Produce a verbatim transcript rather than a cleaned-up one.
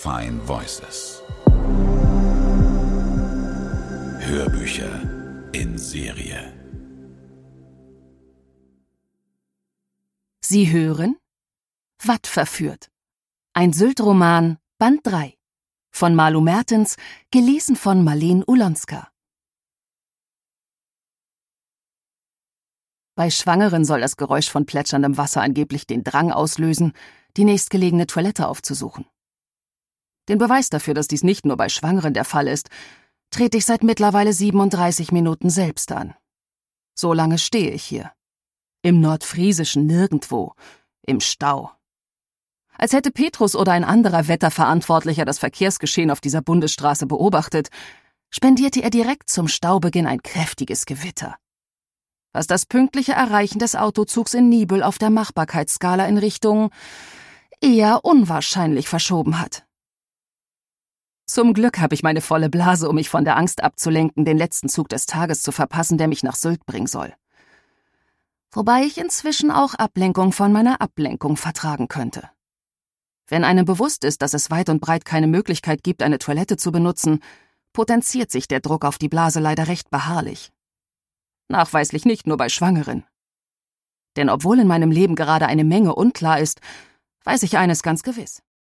Fine Voices. Hörbücher in Serie. Sie hören Watt verführt. Ein Sylt-Roman, Band drei. Von Malu Mertens, gelesen von Marleen Ulonska. Bei Schwangeren soll das Geräusch von plätscherndem Wasser angeblich den Drang auslösen, die nächstgelegene Toilette aufzusuchen. Den Beweis dafür, dass dies nicht nur bei Schwangeren der Fall ist, trete ich seit mittlerweile siebenunddreißig Minuten selbst an. So lange stehe ich hier. Im nordfriesischen Nirgendwo, im Stau. Als hätte Petrus oder ein anderer Wetterverantwortlicher das Verkehrsgeschehen auf dieser Bundesstraße beobachtet, spendierte er direkt zum Staubeginn ein kräftiges Gewitter, was das pünktliche Erreichen des Autozugs in Niebüll auf der Machbarkeitsskala in Richtung eher unwahrscheinlich verschoben hat. Zum Glück habe ich meine volle Blase, um mich von der Angst abzulenken, den letzten Zug des Tages zu verpassen, der mich nach Sylt bringen soll. Wobei ich inzwischen auch Ablenkung von meiner Ablenkung vertragen könnte. Wenn einem bewusst ist, dass es weit und breit keine Möglichkeit gibt, eine Toilette zu benutzen, potenziert sich der Druck auf die Blase leider recht beharrlich. Nachweislich nicht nur bei Schwangeren. Denn obwohl in meinem Leben gerade eine Menge unklar ist, weiß ich eines ganz gewiss.